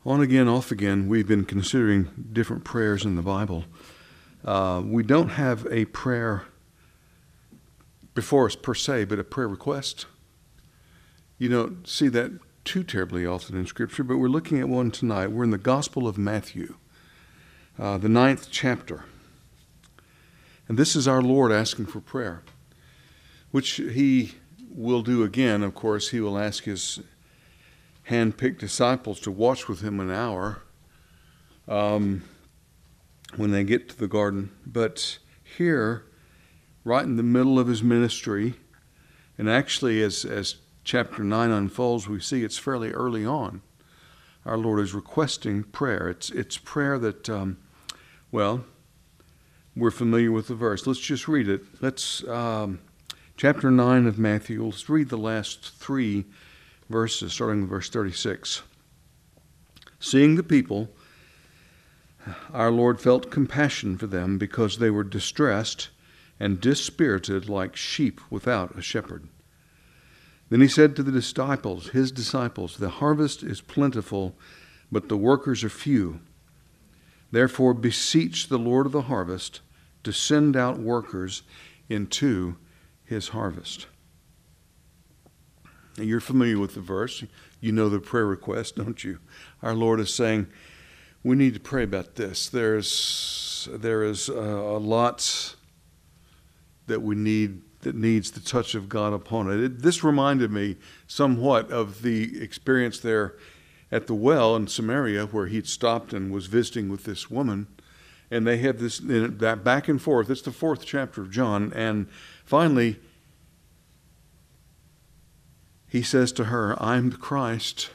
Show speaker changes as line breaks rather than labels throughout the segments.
On again, off again, we've been considering different prayers in the Bible. We don't have a prayer before us per se, but a prayer request. You don't see that too terribly often in Scripture, but we're looking at one tonight. We're in the Gospel of Matthew, the 9th chapter. And this is our Lord asking for prayer, which he will do again. Of course, he will ask his hand-picked disciples to watch with him an hour when they get to the garden. But here, right in the middle of his ministry, and actually as chapter 9 unfolds, we see it's fairly early on, our Lord is requesting prayer. It's prayer that, we're familiar with the verse. Let's just read it. Chapter 9 of Matthew, let's read the last 3 verses, starting with verse 36. Seeing the people, our Lord felt compassion for them because they were distressed and dispirited like sheep without a shepherd. Then he said to his disciples, the harvest is plentiful, but the workers are few. Therefore beseech the Lord of the harvest to send out workers into his harvest. Now, you're familiar with the verse. You know the prayer request, don't you? Our Lord is saying, we need to pray about this. There is a lot that we need that needs the touch of God upon it. This reminded me somewhat of the experience there at the well in Samaria, where he'd stopped and was visiting with this woman. And they had that back and forth. It's the 4th chapter of John. And finally, he says to her, I'm the Christ.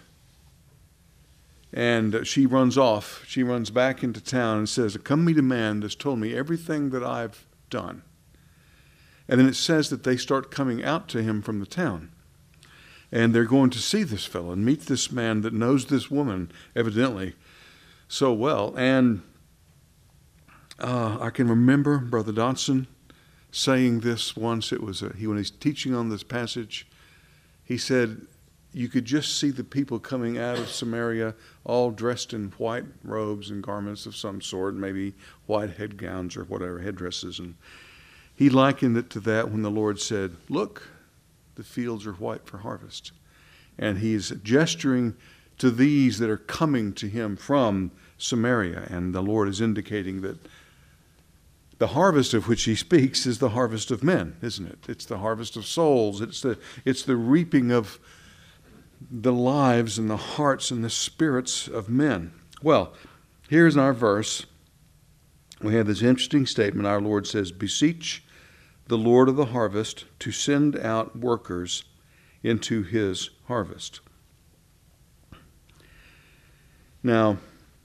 And she runs off. She runs back into town and says, come meet a man that's told me everything that I've done. And then it says that they start coming out to him from the town. And they're going to see this fellow and meet this man that knows this woman, evidently, so well. And I can remember Brother Dodson saying this once. It was when he's teaching on this passage. He said, you could just see the people coming out of Samaria all dressed in white robes and garments of some sort, maybe white head gowns or whatever, headdresses. And he likened it to that when the Lord said, look, the fields are white for harvest. And he's gesturing to these that are coming to him from Samaria. And the Lord is indicating that the harvest of which he speaks is the harvest of men, isn't it? It's the harvest of souls. It's the reaping of the lives and the hearts and the spirits of men. Well, here's our verse. We have this interesting statement. Our Lord says, beseech the Lord of the harvest to send out workers into his harvest. Now,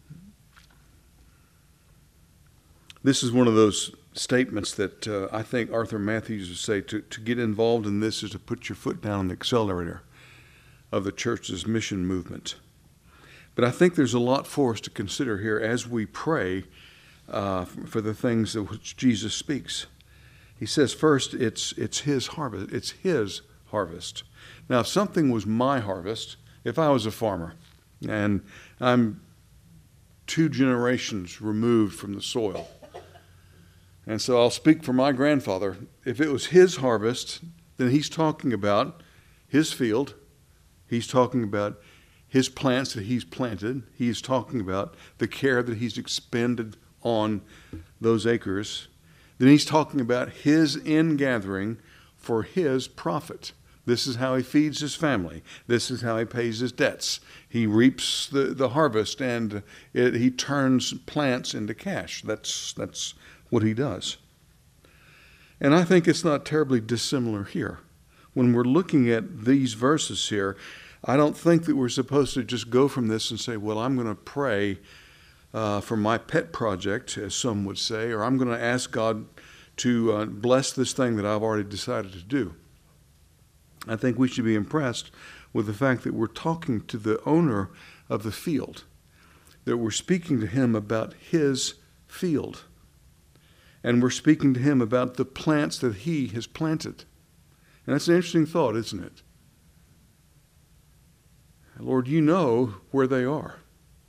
this is one of those statements that I think Arthur Matthews would say, to get involved in this is to put your foot down on the accelerator of the church's mission movement. But I think there's a lot for us to consider here as we pray for the things of which Jesus speaks. He says, first, it's his harvest. It's his harvest. Now, if something was my harvest, if I was a farmer, and I'm 2 generations removed from the soil, and so I'll speak for my grandfather. If it was his harvest, then he's talking about his field. He's talking about his plants that he's planted. He's talking about the care that he's expended on those acres. Then he's talking about his ingathering for his profit. This is how he feeds his family. This is how he pays his debts. He reaps the harvest, and he turns plants into cash. That's what he does. And I think it's not terribly dissimilar here. When we're looking at these verses here, I don't think that we're supposed to just go from this and say, well, I'm going to pray for my pet project, as some would say, or I'm going to ask God to bless this thing that I've already decided to do. I think we should be impressed with the fact that we're talking to the owner of the field, that we're speaking to him about his field, and we're speaking to him about the plants that he has planted. And that's an interesting thought, isn't it? Lord, you know where they are.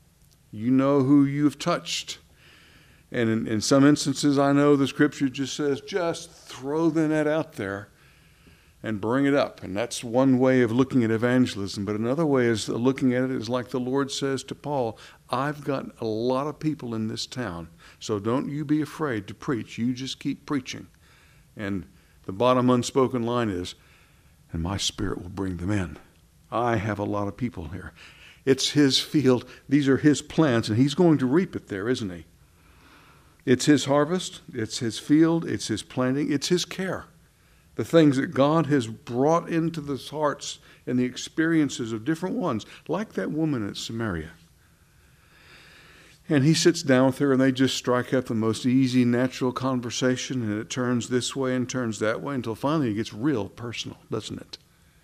You know who you've touched. And in some instances, I know the Scripture just says, just throw the net out there and bring it up. And that's one way of looking at evangelism. But another way is looking at it is like the Lord says to Paul, I've got a lot of people in this town, so don't you be afraid to preach. You just keep preaching. And the bottom unspoken line is, and my Spirit will bring them in. I have a lot of people here. It's his field. These are his plants, and he's going to reap it there, isn't he? It's his harvest, it's his field, it's his planting, it's his care. The things that God has brought into the hearts and the experiences of different ones, like that woman at Samaria. And he sits down with her and they just strike up the most easy, natural conversation, and it turns this way and turns that way until finally it gets real personal, doesn't it?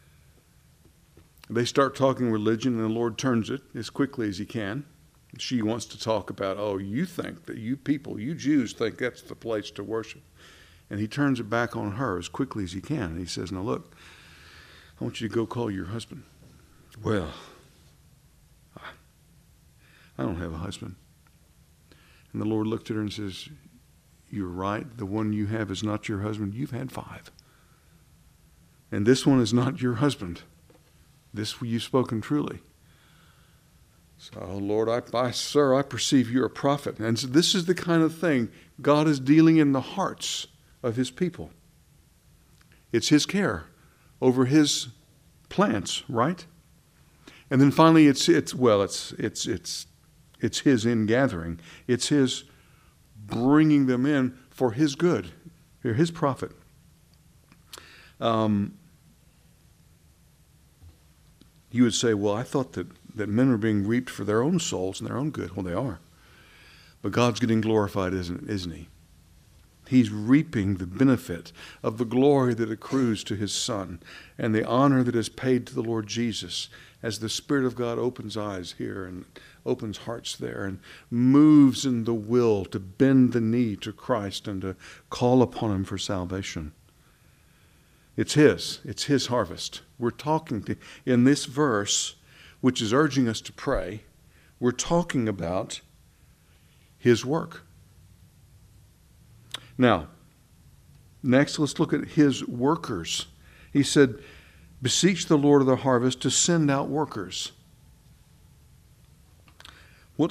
They start talking religion and the Lord turns it as quickly as he can. She wants to talk about, oh, you think that you people, you Jews think that's the place to worship. And he turns it back on her as quickly as he can. And he says, now look, I want you to go call your husband. Well, I don't have a husband. And the Lord looked at her and says, you're right. The one you have is not your husband. You've had 5. And this one is not your husband. This you've spoken truly. So, oh Lord, I perceive you're a prophet. And so this is the kind of thing God is dealing in the hearts of his people. It's his care over his plants, right? And then finally it's his ingathering. It's his bringing them in for his good. They're his profit. You would say, well, I thought that men are being reaped for their own souls and their own good. Well, they are. But God's getting glorified, isn't he? He's reaping the benefit of the glory that accrues to his Son and the honor that is paid to the Lord Jesus as the Spirit of God opens eyes here and opens hearts there and moves in the will to bend the knee to Christ and to call upon him for salvation. It's his harvest. We're talking in this verse, which is urging us to pray, we're talking about his work. Now, next let's look at his workers. He said, beseech the Lord of the harvest to send out workers. What?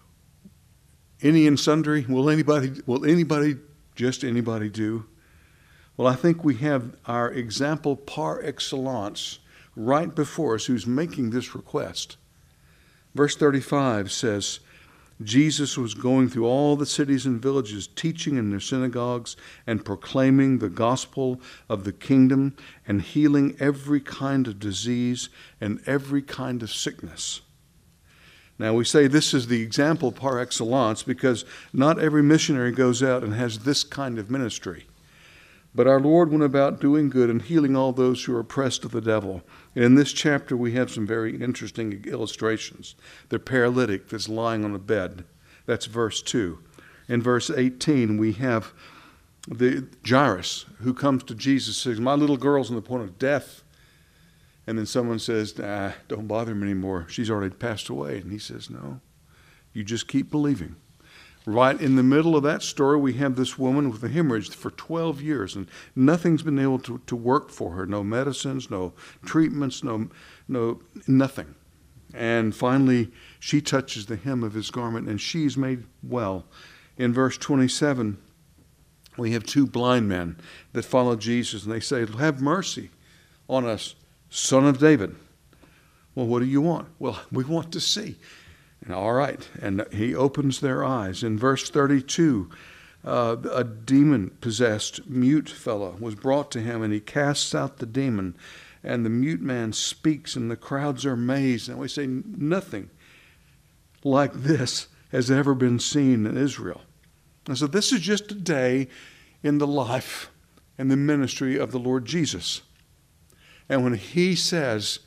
Any and sundry? Will anybody do? Well, I think we have our example par excellence right before us who's making this request. Verse 35 says, Jesus was going through all the cities and villages, teaching in their synagogues and proclaiming the gospel of the kingdom and healing every kind of disease and every kind of sickness. Now, we say this is the example par excellence because not every missionary goes out and has this kind of ministry. But our Lord went about doing good and healing all those who are oppressed of the devil. And in this chapter, we have some very interesting illustrations. The paralytic that's lying on a bed. That's verse 2. In verse 18, we have the Jairus who comes to Jesus and says, my little girl's on the point of death. And then someone says, don't bother him anymore. She's already passed away. And he says, no, you just keep believing. Right in the middle of that story, we have this woman with a hemorrhage for 12 years, and nothing's been able to work for her. No medicines, no treatments, no nothing. And finally, she touches the hem of his garment, and she's made well. In verse 27, we have 2 blind men that follow Jesus, and they say, have mercy on us, Son of David. Well, what do you want? Well, we want to see. All right, and he opens their eyes. In verse 32, a demon-possessed mute fellow was brought to him, and he casts out the demon, and the mute man speaks, and the crowds are amazed. And we say, nothing like this has ever been seen in Israel. And so this is just a day in the life and the ministry of the Lord Jesus. And when he says,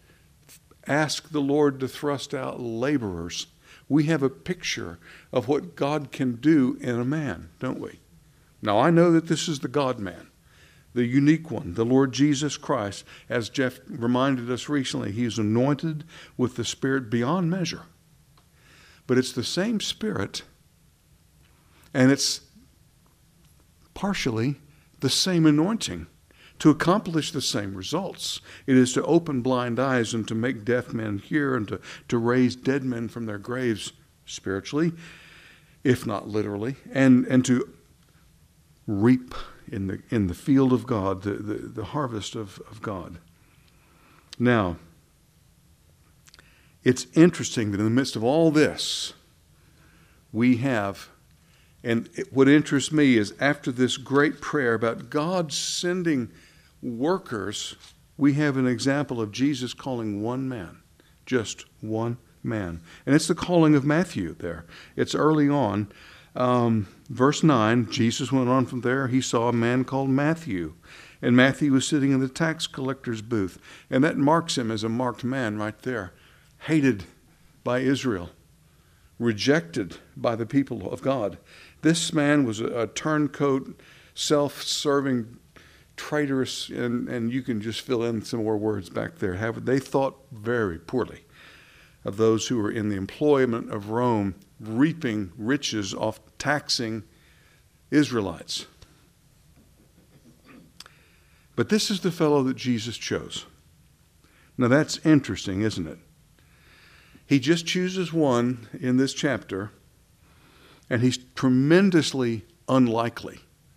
ask the Lord to thrust out laborers, we have a picture of what God can do in a man, don't we? Now, I know that this is the God-man, the unique one, the Lord Jesus Christ. As Jeff reminded us recently, he is anointed with the Spirit beyond measure. but it's the same Spirit, and it's partially the same anointing to accomplish the same results. It is to open blind eyes and to make deaf men hear and to raise dead men from their graves spiritually, if not literally, and to reap in the field of God, the harvest of God. Now, it's interesting that in the midst of all this, we have, and what interests me is after this great prayer about God sending workers, we have an example of Jesus calling one man, just one man. And it's the calling of Matthew there. It's early on. Verse 9, Jesus went on from there. He saw a man called Matthew. And Matthew was sitting in the tax collector's booth. And that marks him as a marked man right there. Hated by Israel. Rejected by the people of God. This man was a turncoat, self-serving, traitorous, and you can just fill in some more words back there. They thought very poorly of those who were in the employment of Rome, reaping riches off taxing Israelites. But this is the fellow that Jesus chose. Now that's interesting, isn't it? He just chooses one in this chapter, and he's tremendously unlikely.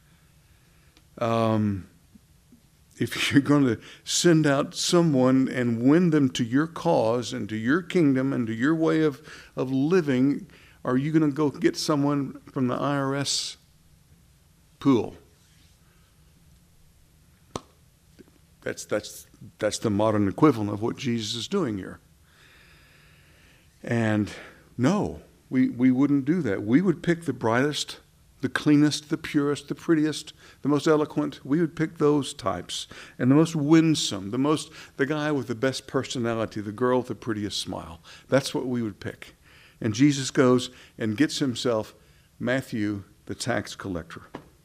If you're going to send out someone and win them to your cause and to your kingdom and to your way of living, are you going to go get someone from the IRS pool? That's the modern equivalent of what Jesus is doing here. And no, we wouldn't do that. We would pick the brightest, the cleanest, the purest, the prettiest, the most eloquent. We would pick those types. And the most winsome, the guy with the best personality, the girl with the prettiest smile. That's what we would pick. And Jesus goes and gets himself Matthew, the tax collector.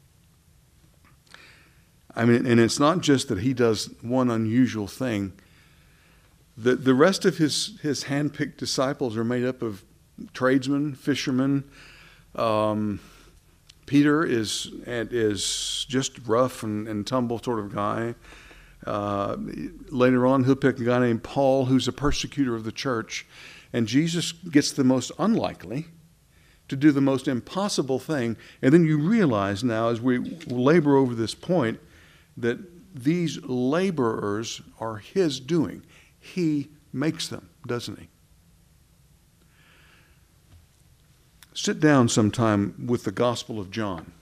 I mean, and it's not just that he does one unusual thing. The rest of his handpicked disciples are made up of tradesmen, fishermen. Peter is just rough and tumble sort of guy. Later on, he'll pick a guy named Paul, who's a persecutor of the church. And Jesus gets the most unlikely to do the most impossible thing. And then you realize now, as we labor over this point, that these laborers are his doing. He makes them, doesn't he? Sit down sometime with the Gospel of John.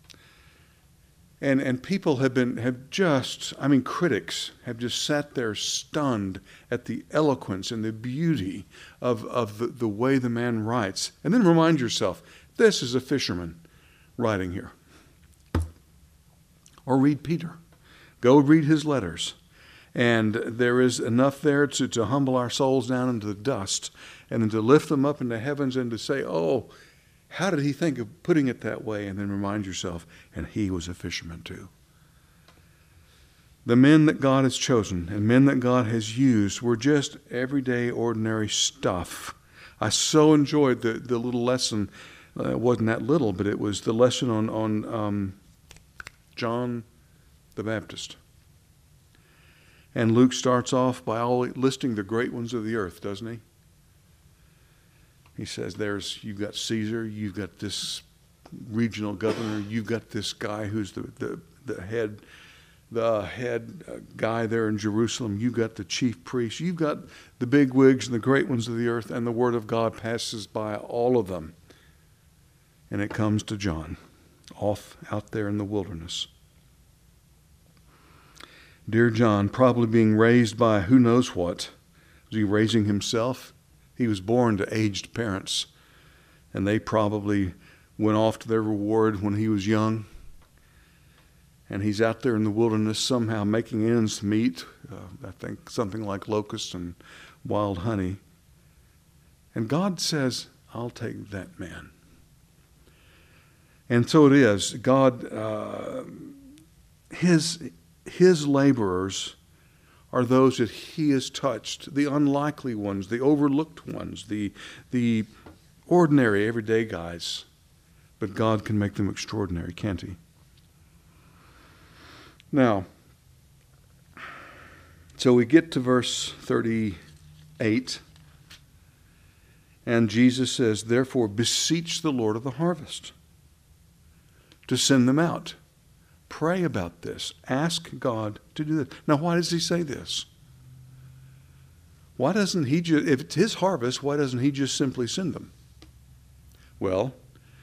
And people critics have just sat there stunned at the eloquence and the beauty of the way the man writes. And then remind yourself, this is a fisherman writing here. Or read Peter. Go read his letters. And there is enough there to humble our souls down into the dust and then to lift them up into heavens and to say, oh, how did he think of putting it that way? And then remind yourself, and he was a fisherman too. The men that God has chosen and men that God has used were just everyday, ordinary stuff. I so enjoyed the little lesson. It wasn't that little, but it was the lesson on John the Baptist. And Luke starts off by listing the great ones of the earth, doesn't he? He says, you've got Caesar, you've got this regional governor, you've got this guy who's the head guy there in Jerusalem, you've got the chief priest, you've got the big wigs and the great ones of the earth, and the word of God passes by all of them. And it comes to John, off out there in the wilderness. Dear John, probably being raised by who knows what. Was he raising himself? He was born to aged parents, and they probably went off to their reward when he was young. And he's out there in the wilderness somehow making ends meet, I think something like locusts and wild honey. And God says, I'll take that man. And so it is. God, his laborers are those that he has touched, the unlikely ones, the overlooked ones, the ordinary, everyday guys. But God can make them extraordinary, can't he? Now, so we get to verse 38, and Jesus says, therefore, beseech the Lord of the harvest to send them out. Pray about this. Ask God to do this. Now, why does he say this? Why doesn't he just, if it's his harvest, why doesn't he just simply send them? Well,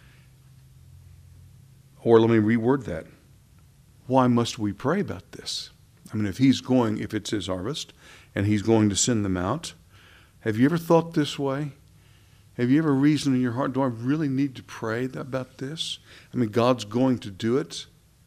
or let me reword that. Why must we pray about this? I mean, if it's his harvest, and he's going to send them out, have you ever thought this way? Have you ever reasoned in your heart, do I really need to pray about this? I mean, God's going to do it.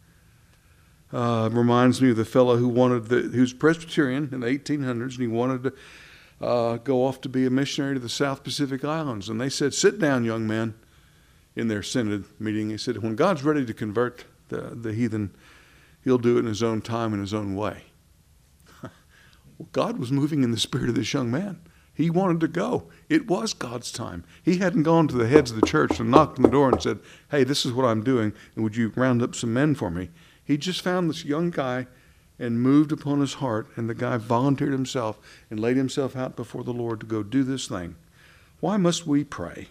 Reminds me of the fellow who's Presbyterian in the 1800s, and he wanted to go off to be a missionary to the South Pacific Islands. And they said, sit down, young man, in their synod meeting. He said, when God's ready to convert the heathen, he'll do it in his own time and his own way. Well, God was moving in the spirit of this young man. He wanted to go. It was God's time. He hadn't gone to the heads of the church and knocked on the door and said, hey, this is what I'm doing, and would you round up some men for me? He just found this young guy and moved upon his heart, and the guy volunteered himself and laid himself out before the Lord to go do this thing. Why must we pray?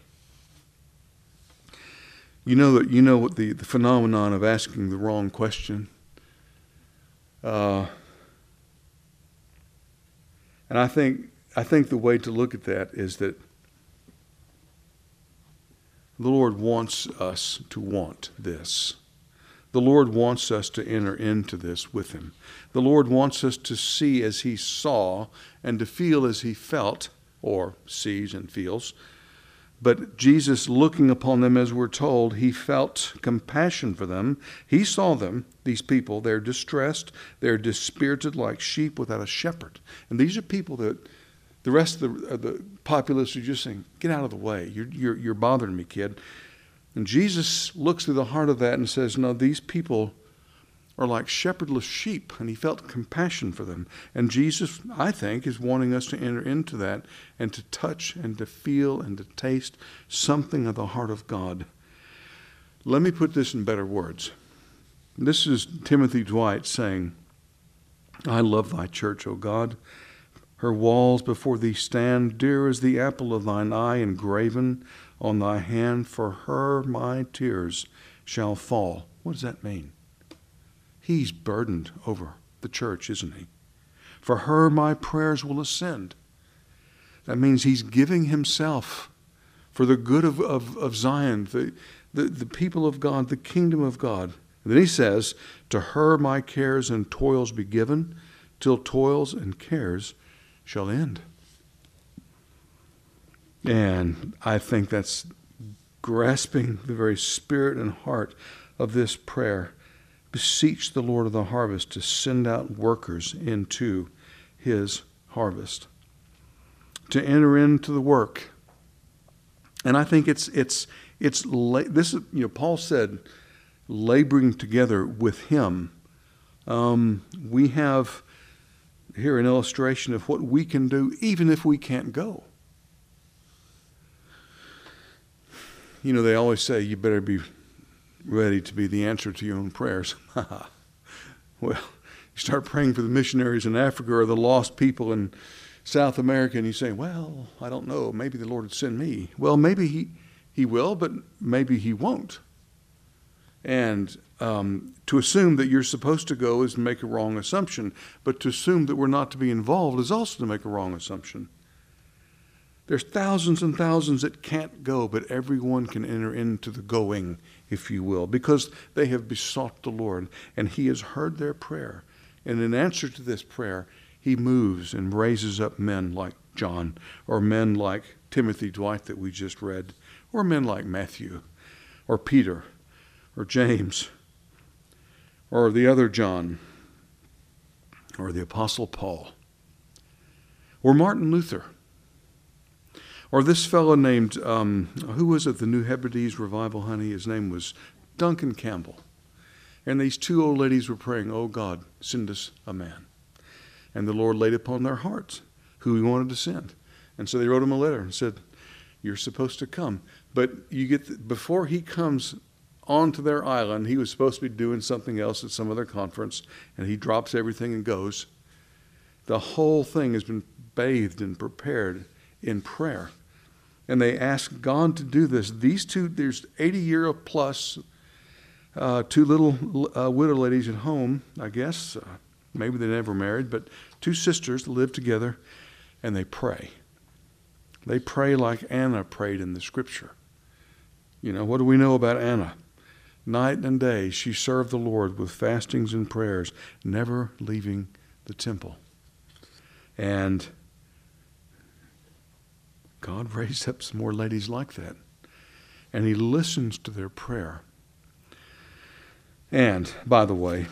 You know what the phenomenon of asking the wrong question. And I think the way to look at that is that the Lord wants us to want this. The Lord wants us to enter into this with him. The Lord wants us to see as he saw and to feel as he felt, or sees and feels. But Jesus, looking upon them, as we're told, he felt compassion for them. He saw them, these people, they're distressed, they're dispirited like sheep without a shepherd. And these are people that the rest of the populace are just saying, get out of the way. You're bothering me, kid. And Jesus looks through the heart of that and says, no, these people are like shepherdless sheep, and he felt compassion for them. And Jesus, I think, is wanting us to enter into that and to touch and to feel and to taste something of the heart of God. Let me put this in better words. This is Timothy Dwight saying, I love thy church, O God. Her walls before thee stand, dear as the apple of thine eye, engraven on thy hand. For her my tears shall fall. What does that mean? He's burdened over the church, isn't he? For her my prayers will ascend. That means he's giving himself for the good of Zion, the people of God, the kingdom of God. And then he says, to her my cares and toils be given, till toils and cares shall end. And I think that's grasping the very spirit and heart of this prayer. Beseech the Lord of the harvest to send out workers into his harvest, to enter into the work. And I think this is, Paul said, laboring together with him. We have here an illustration of what we can do even if we can't go. You know, they always say you better be ready to be the answer to your own prayers. Well, you start praying for the missionaries in Africa or the lost people in South America, and you say, well, I don't know, maybe the Lord would send me. Well, maybe he will, but maybe he won't. And to assume that you're supposed to go is to make a wrong assumption, but to assume that we're not to be involved is also to make a wrong assumption. There's thousands and thousands that can't go, but everyone can enter into the going, if you will, because they have besought the Lord, and he has heard their prayer. And in answer to this prayer, he moves and raises up men like John, or men like Timothy Dwight that we just read, or men like Matthew, or Peter, or James, or the other John, or the Apostle Paul, or Martin Luther, or this fellow named, who was it, the New Hebrides Revival, honey? His name was Duncan Campbell. And these two old ladies were praying, oh God, send us a man. And the Lord laid upon their hearts who he wanted to send. And so they wrote him a letter and said, You're supposed to come. But before he comes onto their island, he was supposed to be doing something else at some other conference, and he drops everything and goes. The whole thing has been bathed and prepared in prayer. And they ask God to do this. These two, there's 80-year plus, two little widow ladies at home, I guess. Maybe they never married, but two sisters live together, and they pray. They pray like Anna prayed in the scripture. You know, what do we know about Anna? Night and day she served the Lord with fastings and prayers, never leaving the temple. And God raised up some more ladies like that. And he listens to their prayer. And, by the way,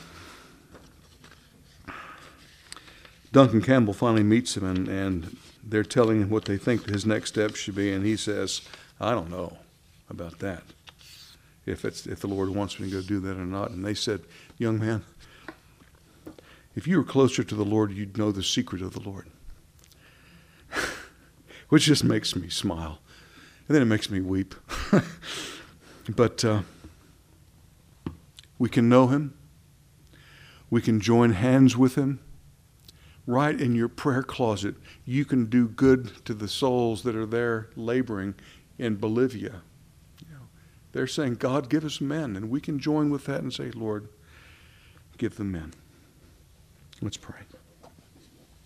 Duncan Campbell finally meets him, and they're telling him what they think his next step should be, and he says, I don't know about that, if the Lord wants me to go do that or not. And they said, young man, if you were closer to the Lord, you'd know the secret of the Lord. Which just makes me smile. And then it makes me weep. But we can know him. We can join hands with him. Right in your prayer closet, you can do good to the souls that are there laboring in Bolivia. You know, they're saying, God, give us men. And we can join with that and say, Lord, give them men. Let's pray.